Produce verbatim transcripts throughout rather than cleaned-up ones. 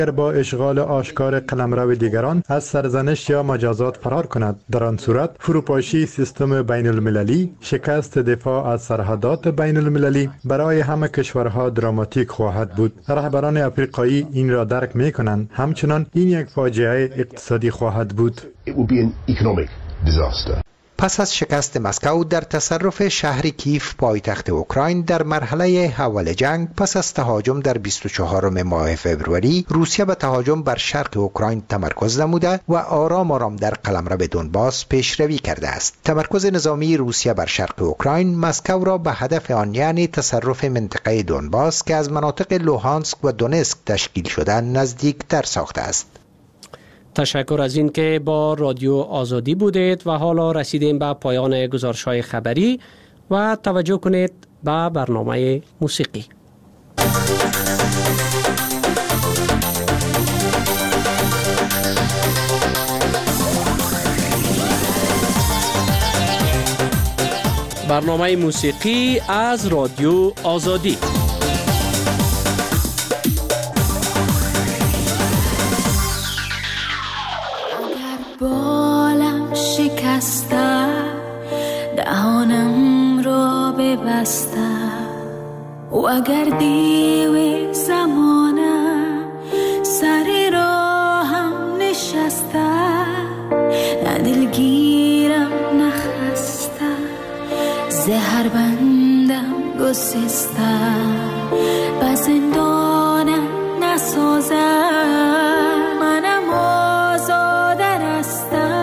با اشغال آشکار قلمرو دیگران از سرزنش یا مجازات فرار کند. در آن صورت فروپاشی سیستم بین المللی، شکست دفاع از سرحدات بین المللی برای همه کشورها دراماتیک خواهد بود. رهبران افریقایی این را درک می کنند. همچنان این یک فاجعه اقتصادی خواهد بود. It will be an economic disaster. پس از شکست مسکو در تصرف شهر کیف پایتخت اوکراین در مرحله اول جنگ، پس از تهاجم در بیست و چهارم ماه فوریه، روسیه به تهاجم بر شرق اوکراین تمرکز نموده و آرام آرام در قلمرو دونباس پیشروی کرده است. تمرکز نظامی روسیه بر شرق اوکراین مسکو را به هدف آن، یعنی تصرف منطقه دونباس که از مناطق لوهانسک و دونسک تشکیل شده، نزدیکتر ساخته است. تشکر از این که با رادیو آزادی بودید و حالا رسیدیم به پایان گزارش‌های خبری و توجه کنید به برنامه موسیقی. برنامه موسیقی از رادیو آزادی. بالم شکسته، دهانم را ببسته، و اگر دیو زمانه سر راهم نشسته، نه دلگیرم نخسته، زهر بندم گسسته، به زندانم نسازه، منم آزاده رسته.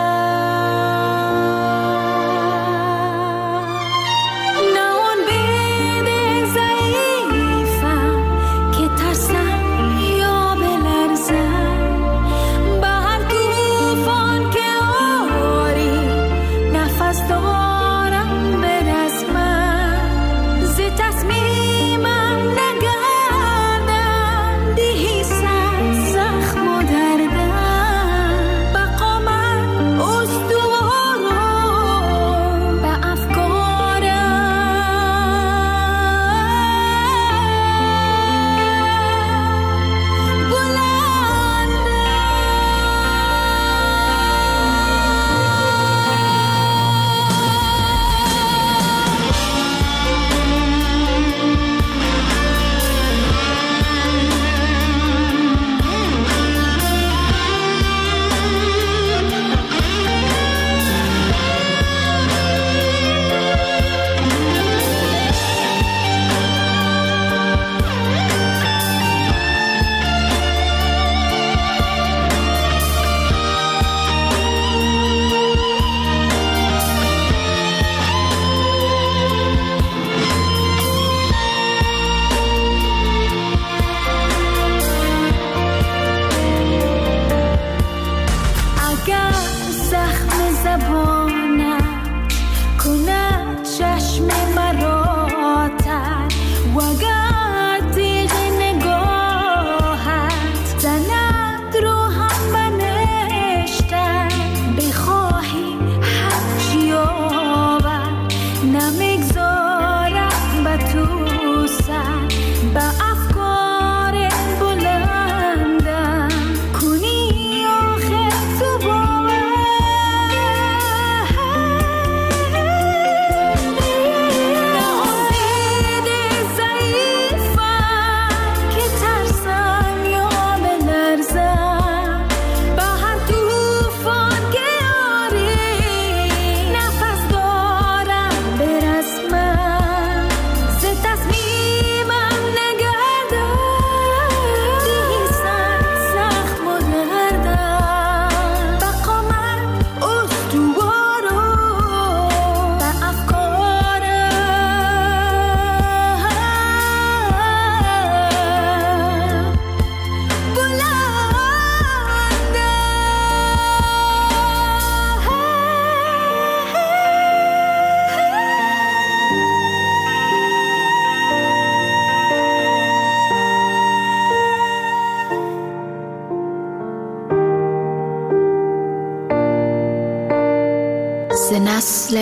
ز نسل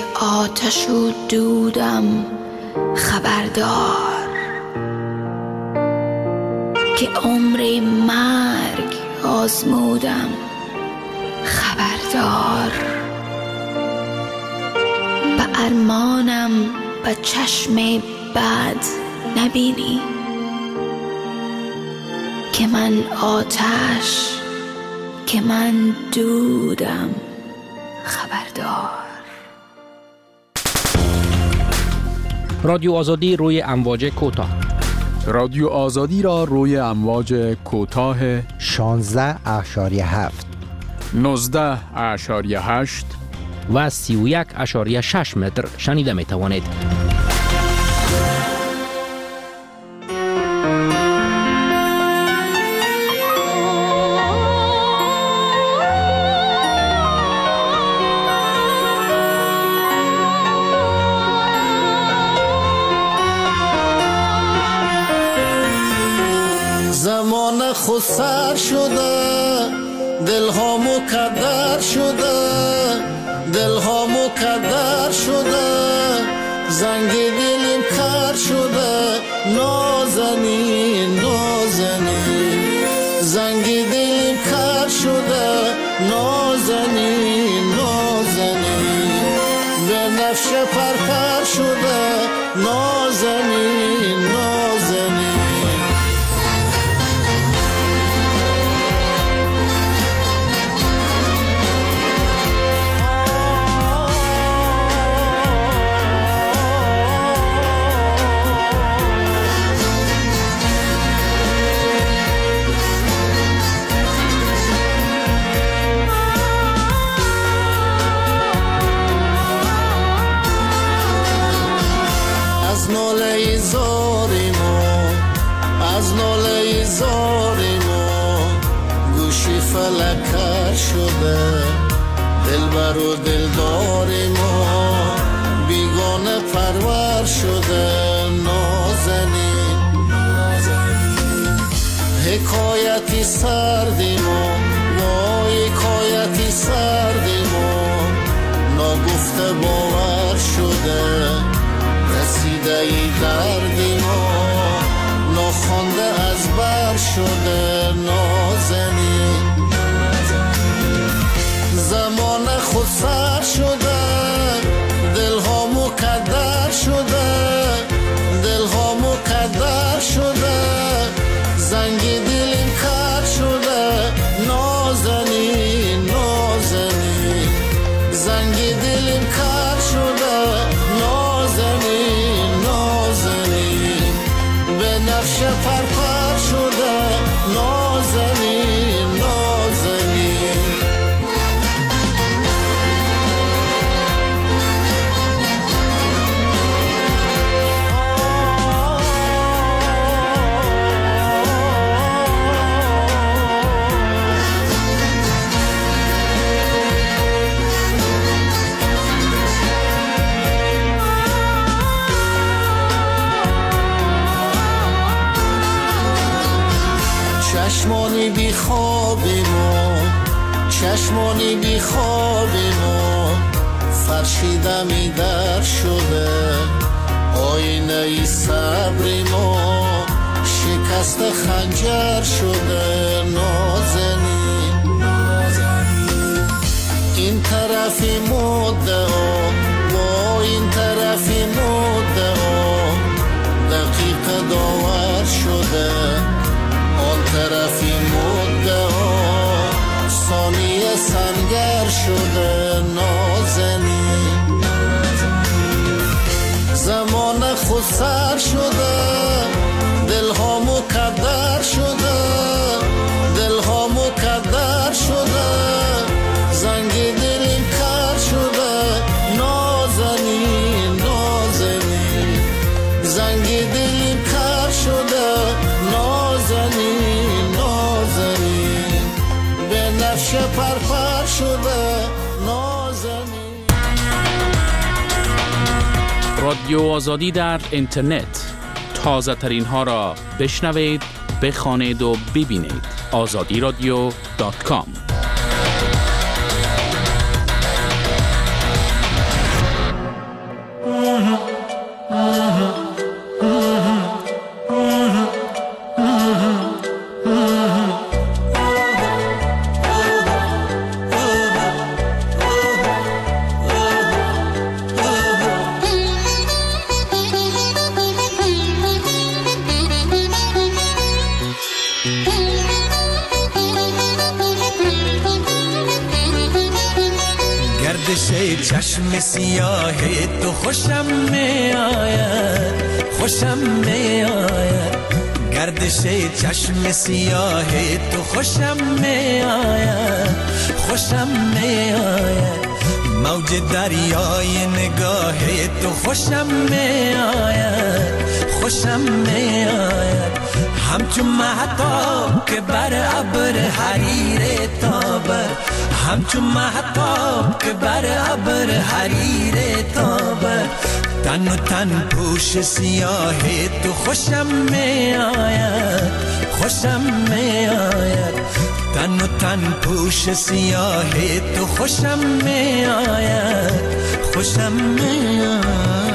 آتش و دودم خبردار، که عمر مرگ آزمودم خبردار. به ارمانم به چشم بد نبینی که من آتش، که من دودم خبردار. رادیو آزادی روی امواج کوتاه. رادیو آزادی را روی امواج کوتاه شانزده اشاریه هفت، نوزده اشاریه هشت و سی و یک اشاریه شش متر شنیده می توانید. زمان خود سر شده، دل ها مکدر شده، دل ها مکدر شده، زنگ دلیم کر شده، نازنین نازنین، زنگ دلیم کر شده، نازنین نازنین، به نفش پرپر شده، نازنین نازنین. از ناله زاری ما، از ناله زاری ما، گوشی فلکر شده، دلبر و دلداری ما، بیگانه پرور شده، نازنین حکایتی سردی ما، وای حکایتی سردی ما، ناگفته باور شده، رسیده ای دردی ما، ناخوانده از بر شده، نازنین زمان خود سر شده، دل ها مکدر شده، دل ها مکدر شده، زنگ دلیم کر شده، نازنین نازنین، زنگ دلیم کر شده، نازنین نازنین، به نفش پرپر شده، نازنین نازنین. چشمانی بی خوابی ما، چشمانی بی خوابی ما، فرشیدمی در شده، آینه ای صبری ما، شکست خنجر شده، نازنین این طرفی مدعا، با این طرفی مدعا، دقیق داور شده، آن طرفی مدعا، ثانیه سنگر شده، نازنین زمان خود سر شده، دل ها مکدر شده، دل ها مکدر شده، زنگ دلیم کر شده، نازنین نازنین، زنگ دلیم کر شده، نازنین نازنین، به نفش پرپر شده، نازنین. رادیو آزادی در اینترنت، تازه ترین ها را بشنوید، بخوانید و ببینید. آزادی رادیو دات کام. چشم سیاه تو خوشم می آید، خوشم می آید. گردش چشم سیاه تو خوشم می آید، خوشم می آید. موج دریای نگاه تو خوشم می آید، خوشم می آید. همچون مهتاب که بر ابر حریر تابد، همچون مهتاب که بر ابر حریر تابد. تن و تن پوش سیاه تو خوشم می آید، خوشم می آید. تن و تن پوش سیاه تو خوشم می آید، خوشم می آید.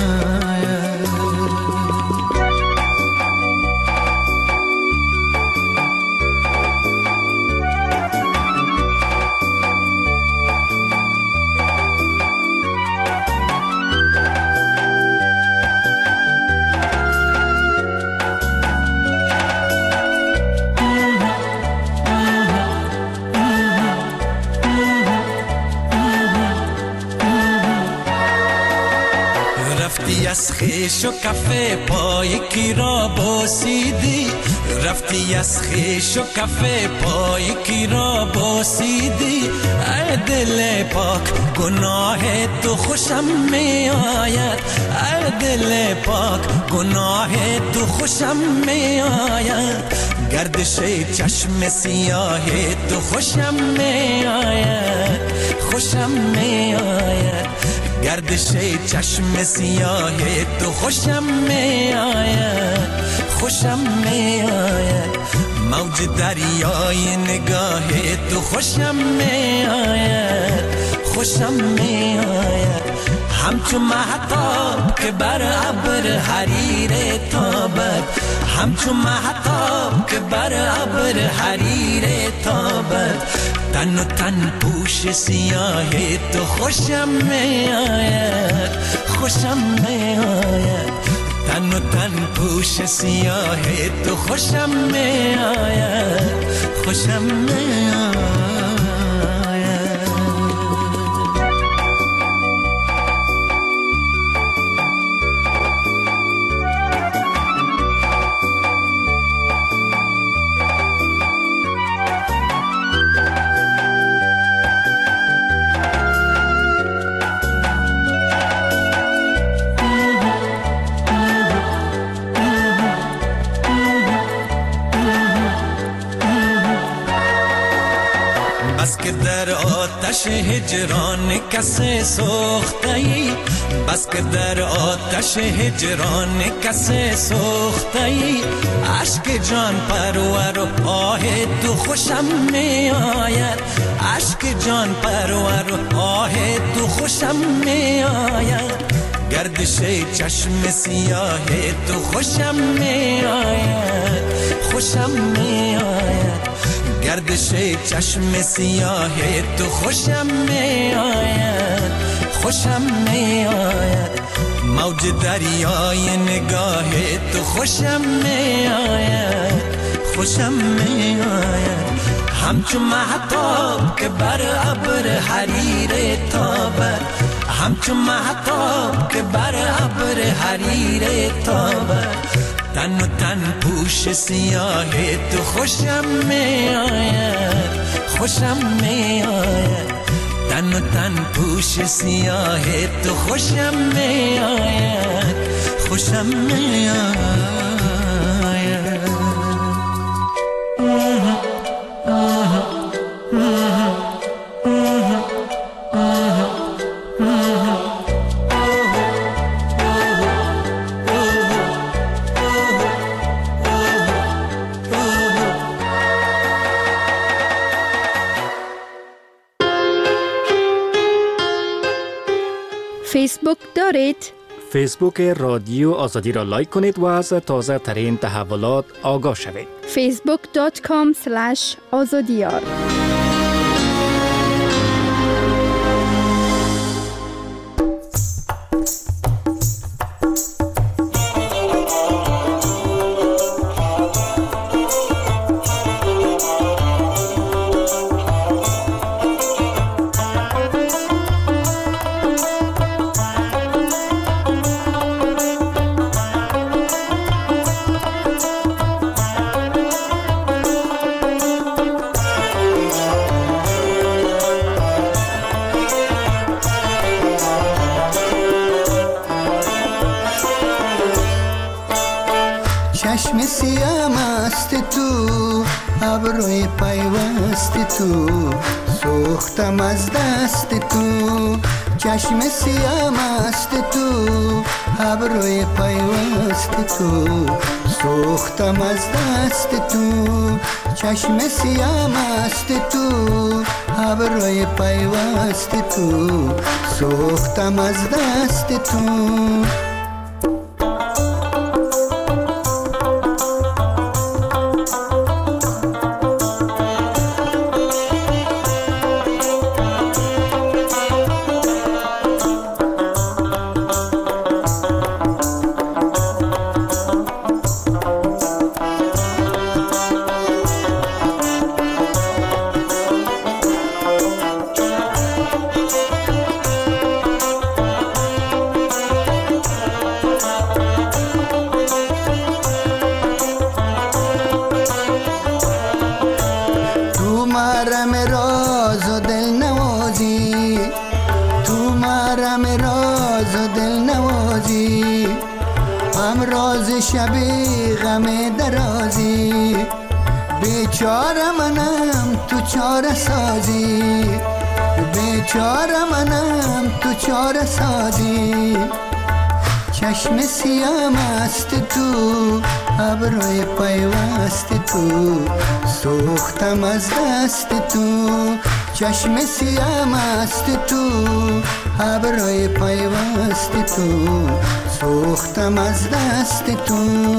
از خیش و کفه پای کی را بوسیدی، رفتی از خیش و کفه پای کی را بوسیدی. ای دل پاک گناه تو خوشم می آید، ای دل پاک گناه تو خوشم می آید. گردش چشم سیاه تو خوشم می آید، خوشم می آید. گردش چشم سیاه تو خوشم می آید، خوشم می آید. موج دریای نگاه تو خوشم می آید، خوشم می آید. همچون مهتاب که بر ابر حریر تابد، همچون مهتاب که بر ابر حریر تابد. تن و تن پوش سیاه تو خوشم می آید، خوشم می آید. تن و تن پوش سیاه تو خوشم می آید، خوشم می آید. آتش هجران کسی سوخته‌ای، بس که در آتش هجران کسی سوخته‌ای. عشق جان پرور و آه تو خوشم می آید، عشق جان پرور و آه تو خوشم می آید. گردش چشم سیاه تو خوشم می آید، خوشم می آید. گردش چشم سیاه تو خوشم می آید، خوشم می آید. موج دریای نگاه تو خوشم می آید، خوشم می آید. همچون مهتاب که بر ابر حریر تابد، همچون مهتاب که بر ابر حریر تابد. تن و تن پوش سیاه تو خوشم می آید، خوشم می آید. تن و تن پوش سیاه تو خوشم می آید، خوشم می آید. فیسبوک دارید؟ فیسبوک رادیو آزادی را لایک کنید و از تازه ترین تحولات آگاه شوید. فیسبوک دات کام اسلش آزادیار. ابروی پیوست تو، سوختم از دست تو، چشم سیام است تو، ابروی پیوست تو، سوختم از دست تو، چشم سیام است تو، ابروی پیوست تو، سوختم از دست تو. شبی غم درازی، بیچاره منم تو چاره سازی، بیچاره منم تو چاره سازی، چشم سیام است تو، ابروی پیوست تو، سوختم از دست تو، چشم سیام است تو، ابروی پیوست تو، سوختم از دست تو.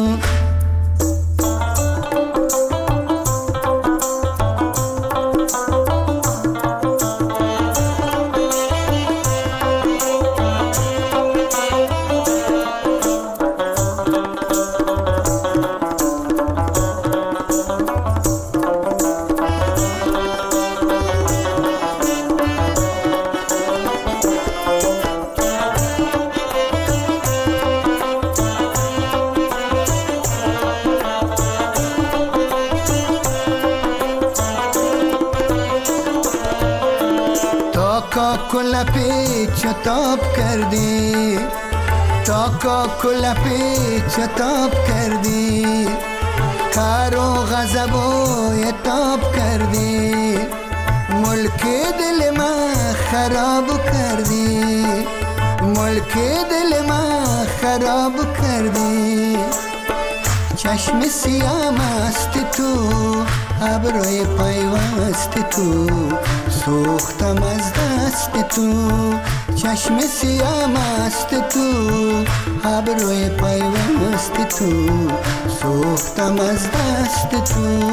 کل پیچ تاب کردی، تا کا کل پیچ تاب کردی، کار و غضب و تاب کردی، ملک دل من خراب کردی، ملک دل من خراب کردی، چشم سیام است تو، ابروی پیوست تو، سوختم از دست تو، چشم سیام است تو، ابروی پیوست تو، سوختم از دست تو.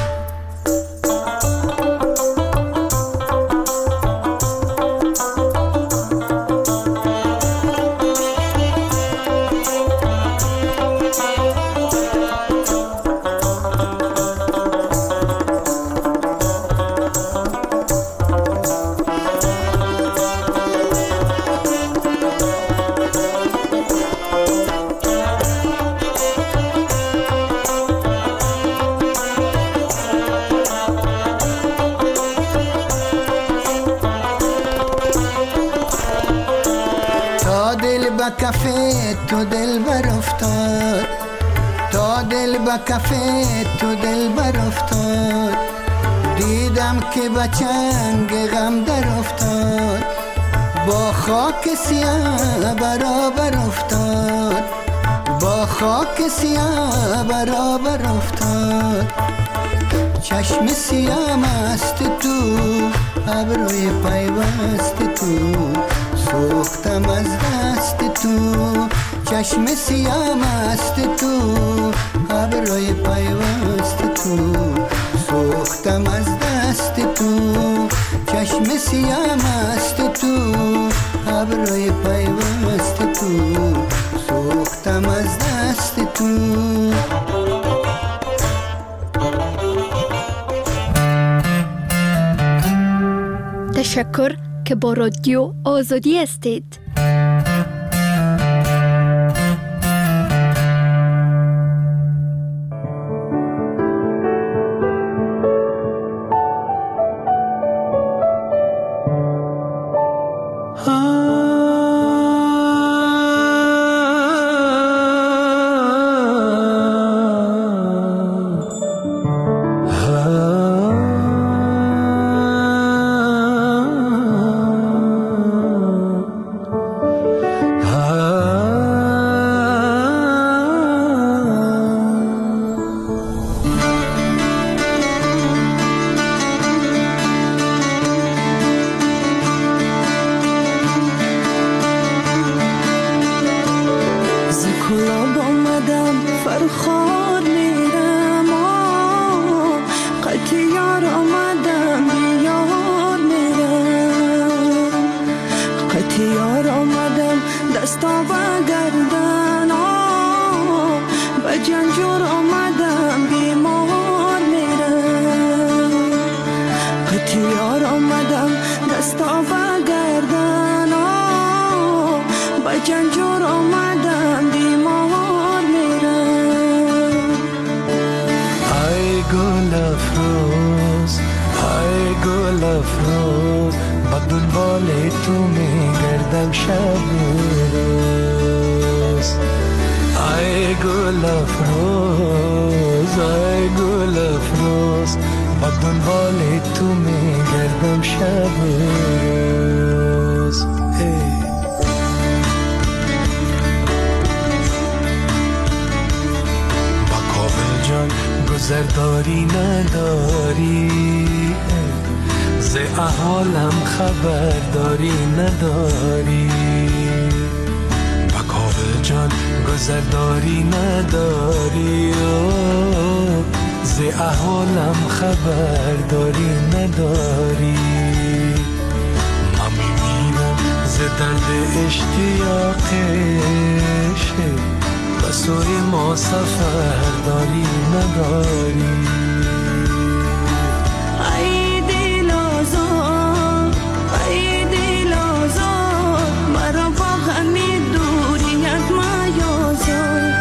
کفه تو دل بر افتاد، تا دل با کفه تو دل بر افتاد، دیدم که با چنگ غم در افتاد، با خاک سیاه برابر افتاد، با خاک سیاه برابر افتاد، چشم سیام است تو، ابروی پیوست تو، سوختم از دست تو، چشم سیام است تو، ابروی پیوست تو، سوختم از دست تو، چشم سیام است تو، ابروی پیوست تو، سوختم از دست تو. تشکر که با رادیو آزادی هستید. Ah که یار آمدم دستا بگردن با جنجور آمدم بیمار میرم. ای گل افروز ای گل افروز با دنبال تو میگردم شب روز. ای گل افروز ای گل افروز با دنبال تو میگردم شب روز. با کابل جان گذرداری نداری، ز احوالم خبرداری نداری. با کابل جان گذرداری نداری، ز احوالم خبرداری نداری. من میمیرم ز درد اشتیاقش، و سوی ما سفرداری نداری. ای دل آزاد ای دل آزاد مرا با همین دوریت میازاد.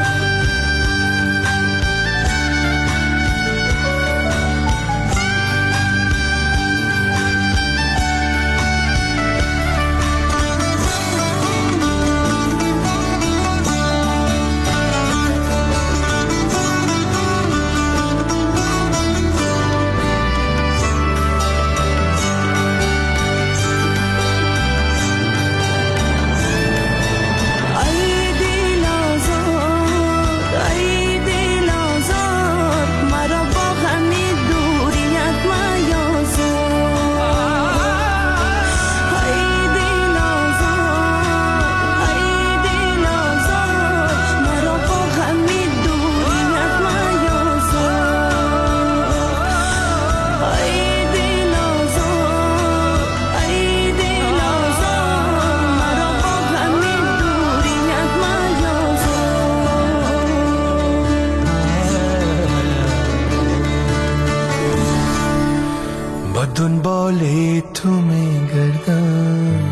دنبال تو میگردم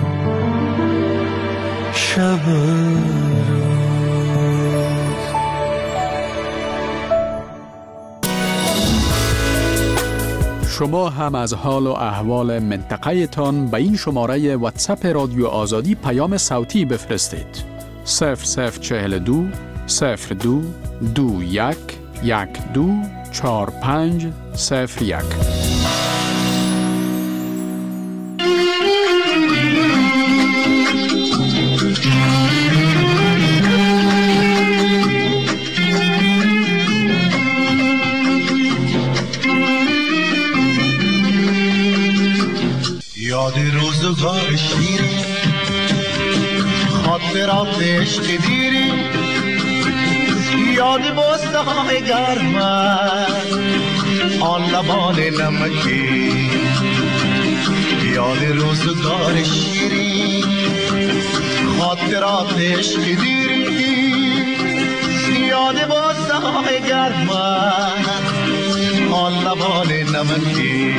شب روز. شما هم از حال و احوال منطقه تان به این شماره واتساپ رادیو آزادی پیام صوتی بفرستید. صفر صفر چهل دو صفر دو دو یک یک دو چار پنج صفر یک. یاد روزگار شیرین، خاطرات عشق دیرین، یاد بوسه های گرمت آن لبان نمکی. یاد روزگار شیرین، خاطرات عشق دیرین، یاد بوسه های گرمت آن لبان نمکی.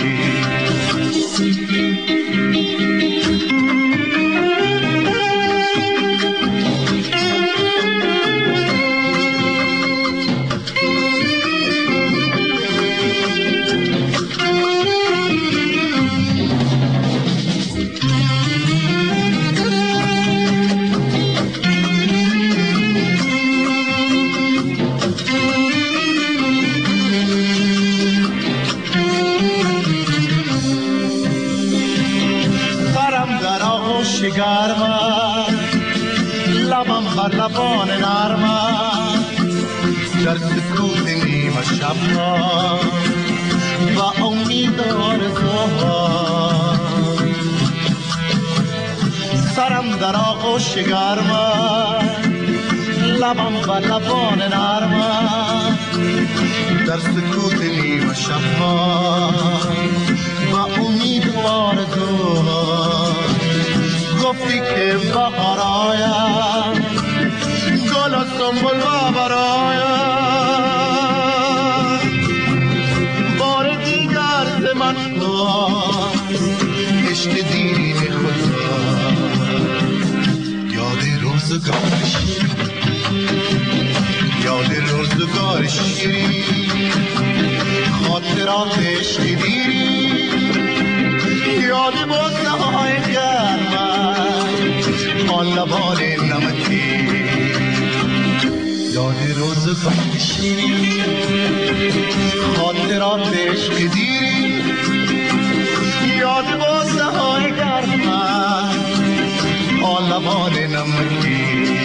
گرمم لبم بر لبان نرمم، در سکوت نیمه شب و امید آرزوها. سرم در آغوش گرمم لبم بر لبان نرمم، در سکوت نیمه شب و امید آرزوها. گفتی که بهار آیم گل و سنبل و برایم، بار دیگر ز من کن عشق دیرین خود یاد روزگار شیرین یاد روزگار شیرین خاطرات عشق دیرین یاد بوسه های گرمم آن لبان نمکی یاد روزگار شیرین خاطرات عشق دیرین یاد بوسه های گرمم آن لبان نمکی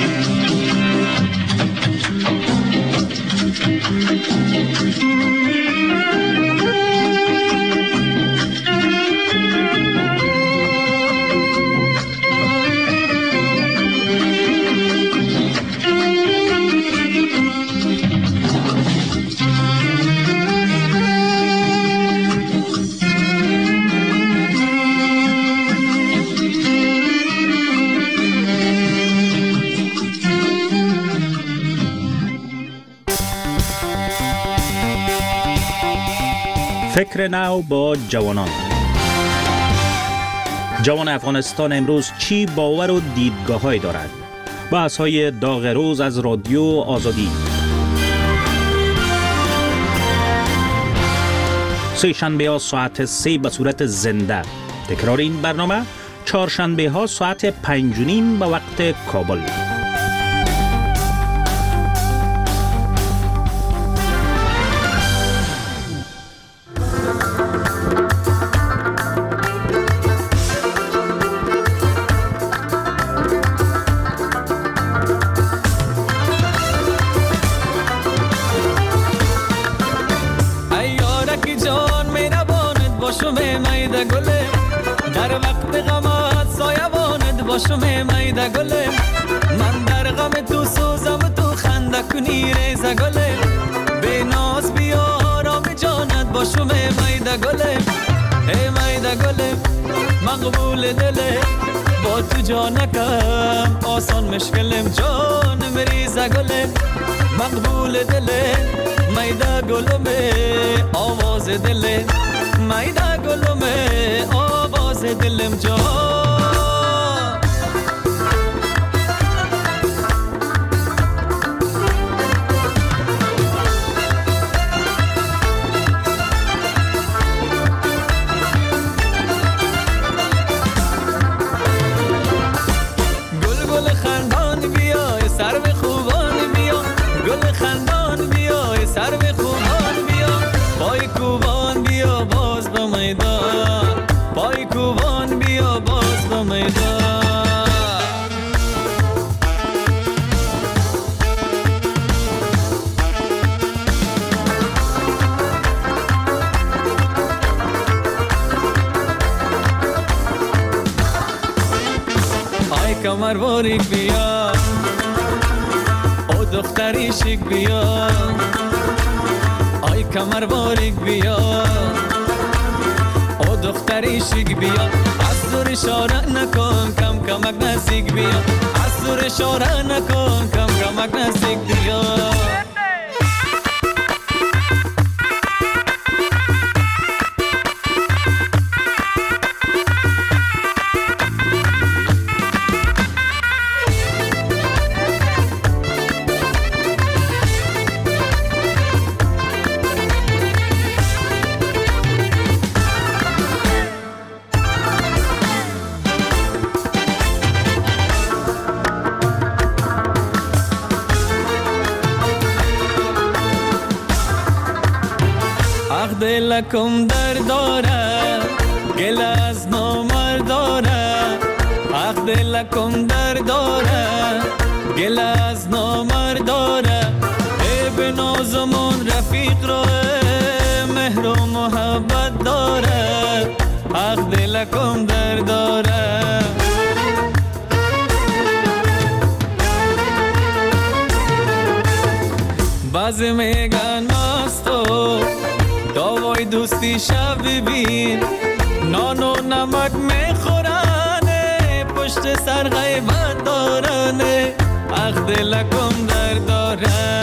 فکر نو با جوانان. جوان افغانستان امروز چی باور و دیدگاه‌هایی دارد؟ بحث‌های داغ روز از رادیو آزادی. سه شنبه ها ساعت سه به صورت زنده. تکرار این برنامه چهارشنبه ها ساعت پنج و نیم به وقت کابل. باشم میده گله من در غم تو سوزم تو خنده کنی ریزه گله به ناز بیا آرام جانت باشم میده گله ای میده گله مقبول دله با تو جانکم آسان مشکلم جان مریزه گله مقبول دله میده گلمه آواز دله میده گلمه آواز دلم جان کمر باریک بیا او دختری شیک بیا آی کمر باریک بیا او دختری شیک بیا از دور اشاره نکن کم کمک نزدیک بیا از دور اشاره نکن کم کمک نزدیک بیا دلکم در داره گل از نامرد داره حق دلکم در داره گل از نامرد داره ای به نازمون رفیق را مهر و محبت داره حق دلکم در داره بعضی میگن مستو داوای دوستی شب ببین نان و نمک میخورنه پشت سر غیبت دارنه حق دلکم در داره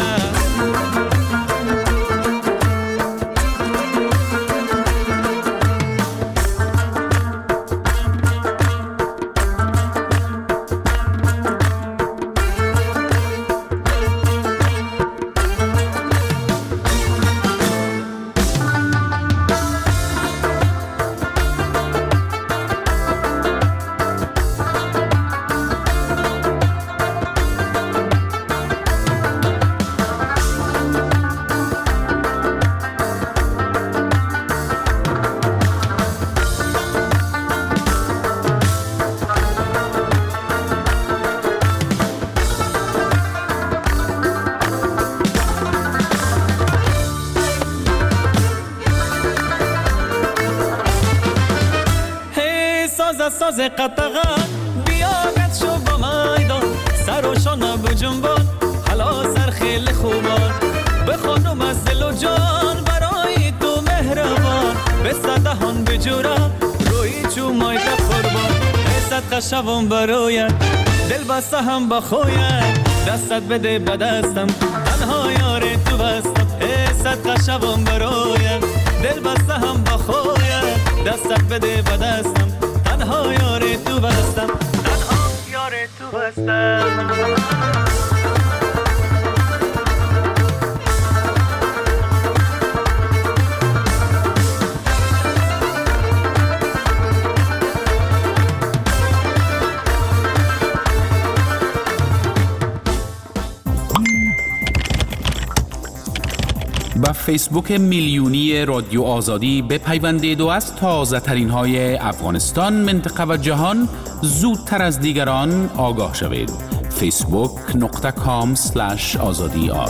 از ساز قطغان بیاگت شو با میدان سر و شانه بجنبان حالا سر خیلی خوبان بخوانم از دل و جان برای تو مهربان به صدهان بجورم روی چومای که قربان صدقه شوم برایت دل بسته هم با خویت دستت بده به دستم تنها یار تو بستم صدقه شوم برایت دل بسته هم با خویت دستت بده به دستم تنها یار تو بستم تنها یار تو بستم با فیسبوک میلیونی رادیو آزادی بپیوندید و از تازه ترین های افغانستان، منطقه و جهان زودتر از دیگران آگاه شوید. فیسبوک نقطه کام سلش آزادی آر.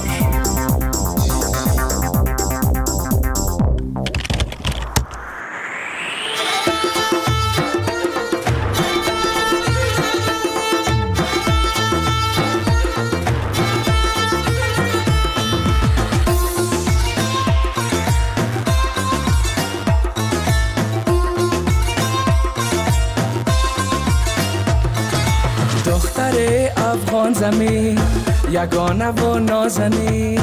افغان زمین یگانه و نازنین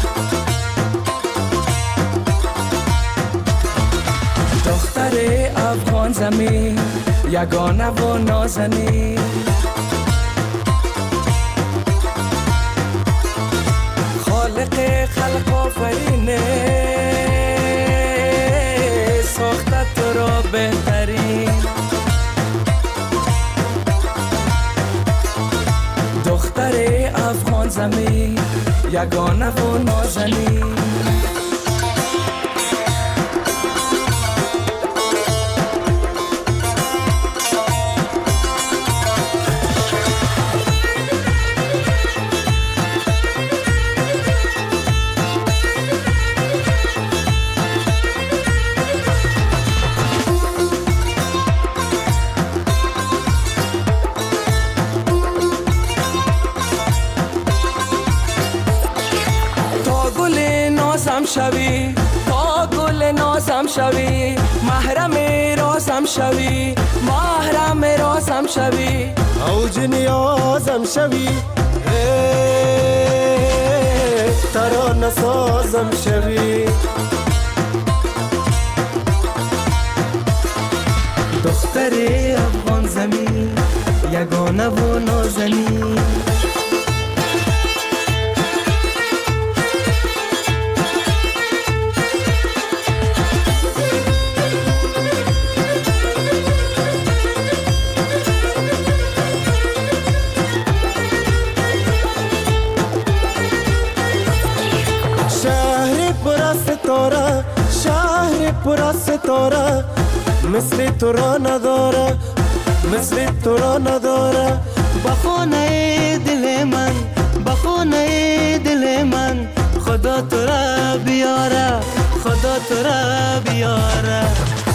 دختر افغان زمین یگانه و نازنین خالق خلق آفرینه ساخته تو را بهترین دختر افغان زمین یگانه و نازنین شوی تا گل نازم شوی محرم رازم شوی محرم رازم شوی اوج نیازم شوی ترانه سازم شوی دختر افغان زمین یگانه و نازنین شهر پر از ستاره مثل تو را نداره مثل تو را نداره بخونه دل من بخونه دل من خدا تو را بیاره خدا تو را بیاره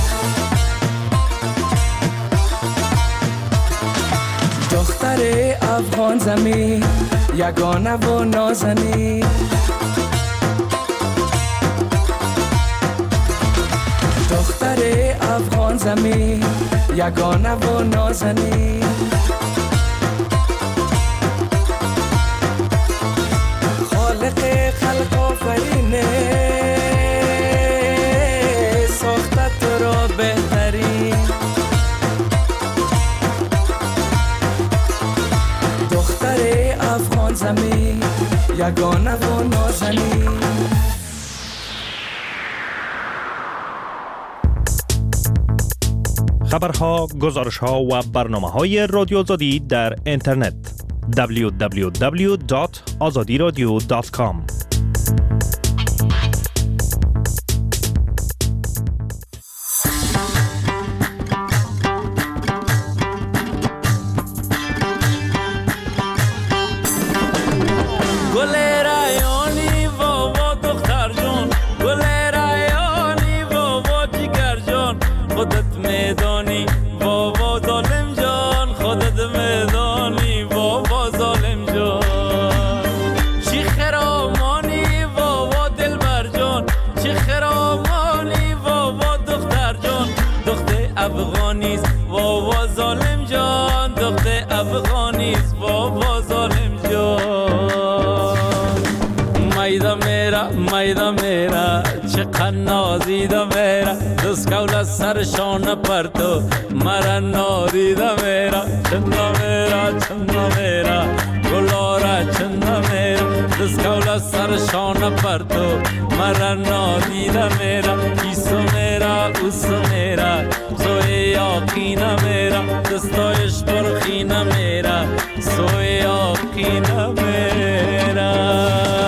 دختر افغان زمین یگانه و نازنین دختر افغان زمین یگانه و نازنین خالق خلق آفرینه ساخته تو را بهترین دختر افغان زمین یگانه و نازنین خبرها، گزارش‌ها و برنامه‌های رادیو آزادی در اینترنت دبلیو دبلیو دبلیو دات آزادی رادیو دات کام. خودت میدانی بابا افغانیست وابا ظالم جان دختر افغانیست وابا ظالم جان میدا میرا میدا میرا چقدر نازیده میرا دست کول سرشان پرتو مرا نادیده میرا چندا میرا چندا میرا گلارا چندا میرا دست کول سرشان پرتو مرا نادیده میرا ایسو میرا اوسو میرا سوی یاقینا میرا دستایش برخینا میرا سوی یاقینا میرا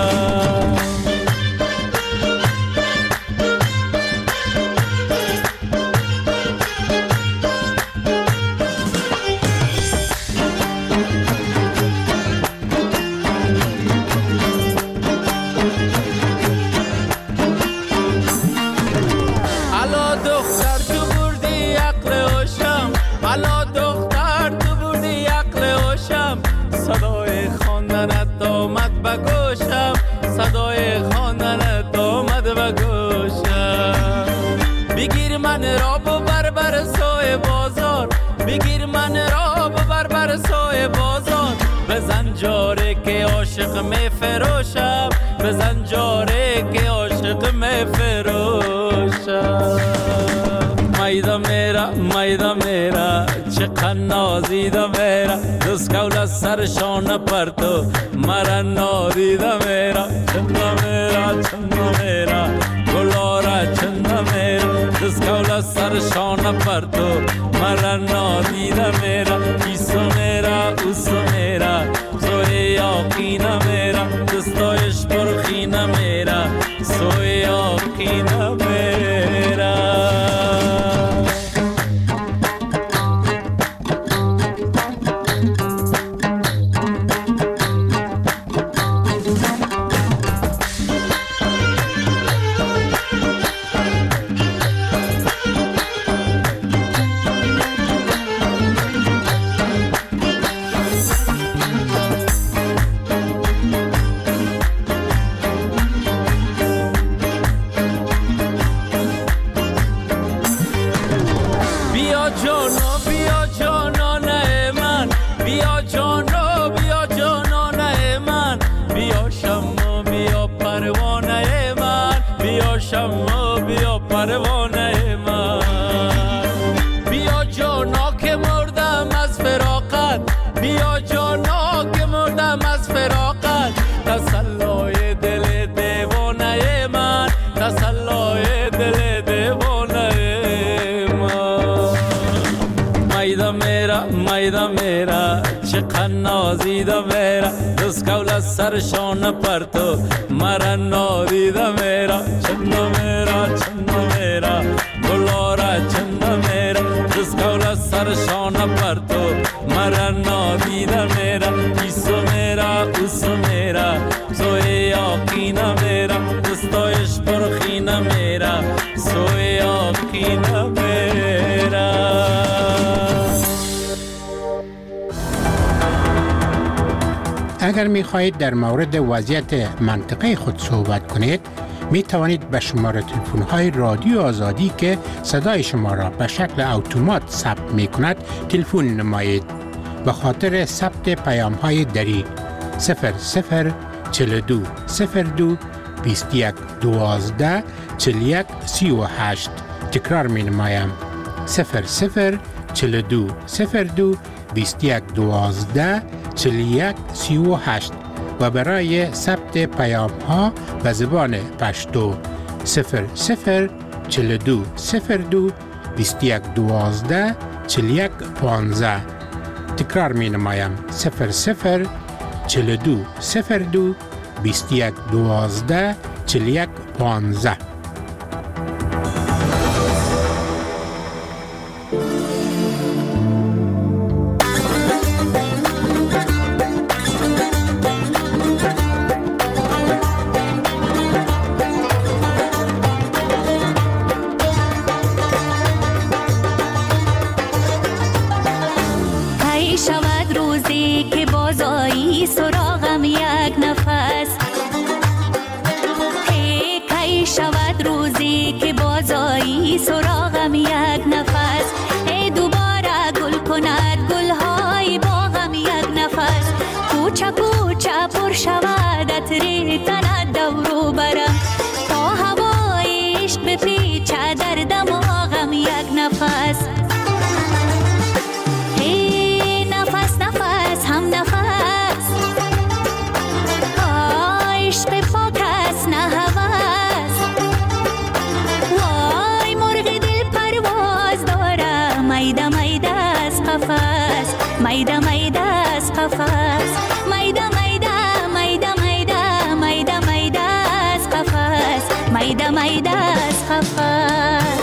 صدای خواندنت آمد و گوشم بگیر من را ببر بر سوی بازار بگیر من را ببر بر سوی بازار بزن جاره که عاشق می فروشم بزن جاره که عاشق می فروشم میدا میرا میدا میرا چقدر نازیده میرا دست کول سرشان پرتو مرا نادیده میرا چندا میرا چندا میرا گلارا چندا میرا دست کول سرشان پرتو مرا نادیده میرا ایسو میرا اوسو میرا سوی یاقینا میرا دستایش برخینا میرا سوی یاقینا میرا میدا میرا چقدر نازیده میرا دست کول سرشان پرتو مرا نادیده میرا چندا میرا چندا میرا گلارا چندا میرا دست کول سرشان پرتو مرا نادیده میرا ایسو میرا اوسو میرا سوی یاقینا میرا دستایش برخینا میرا سوی یاقینا میرا اگر می خواهید در مورد وضعیت منطقه خود صحبت کنید می توانید به شماره تلفن های رادیو آزادی که صدای شما را به شکل اتومات ثبت می کند تلفن نمایید. به خاطر ثبت پیام های دری صفر صفر چهل و دو صفر دو بیست و یک دوازده چهل و یک سی و هشت تکرار می نمایم صفر صفر چهل و دو صفر دو بیست و یک دوازده چهل و یک سی و هشت و برای ثبت پیام ها به زبان پشتو صفر صفر چهل و دو صفر دو بیست و یک دوازده چهل و یک پانزده تکرار می نمایم صفر صفر چهل و دو صفر دو بیست و یک دوازده چهل و یک پانزده. سراغم یک نفس هی کی شود قطره تنت دورو برم تا هوای عشق بپیچه در دماغم یک نفس هی نفس نفس هم نفس عشق پاک است نه هوس وای مرغ دل پرواز داره میده میده از قفس میده میده از قفس میده میده میده میده میده میده از قفس میده میده از قفس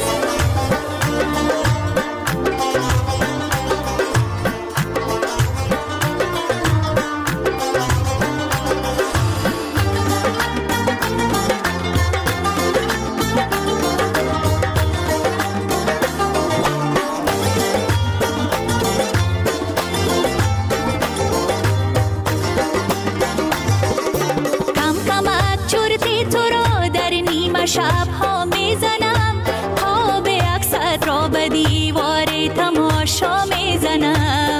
شب ها میزنم پا به عکست را به دیوار تماشا میزنم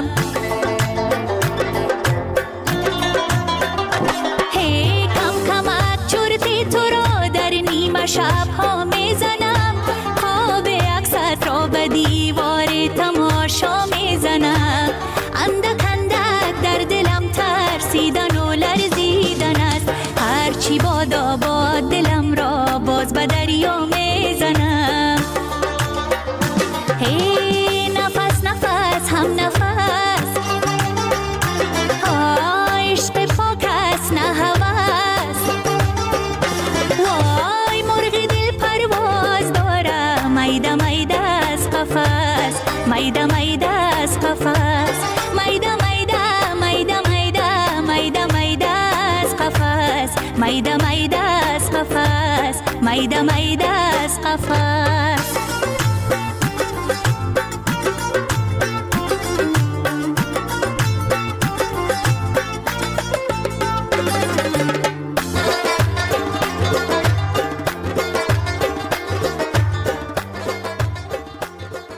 هی کم کمک چرتی تو را در نیمه شب ها میزنم پا به عکست را به دیوار تماشا میزنم اندک اندک در دلم ترسیدن و لرزیدن است هرچی بادا باد دلم را باز به دریا میزنم هی نفس نفس هم نفس عشق پاک است نه هوس وای مرغ دل پرواز داره میده میده از قفس میده میده از قفس میده میده میده میده میده میده از قفس میده میده از قفس میده میده از قفس